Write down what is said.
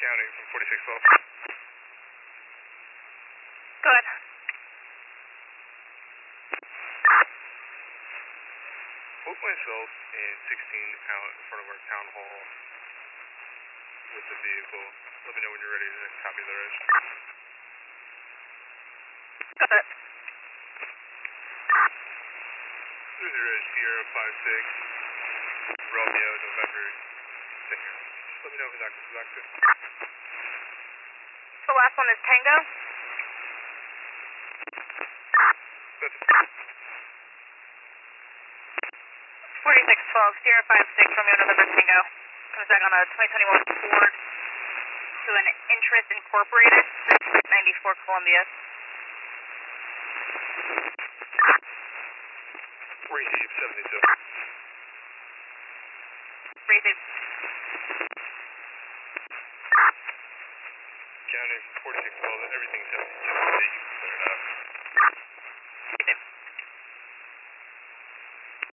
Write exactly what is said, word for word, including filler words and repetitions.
County from forty-six twelve. Good. Put myself and sixteen out in front of our town hall with the vehicle. Let me know when you're ready to copy the rest. Got it. Here's the rest, Sierra five six, Romeo, November, Singer. Just let me know if it's active. It's active. The last one is Tango. That's forty-six twelve, Sierra five six, Romeo, November, Tango. Comes back on a twenty twenty-one Ford to an Interest Incorporated, ninety-four Columbia. receive seventy-two. Receive. County forty-six twelve, everything's seventy-two. You can clear it out.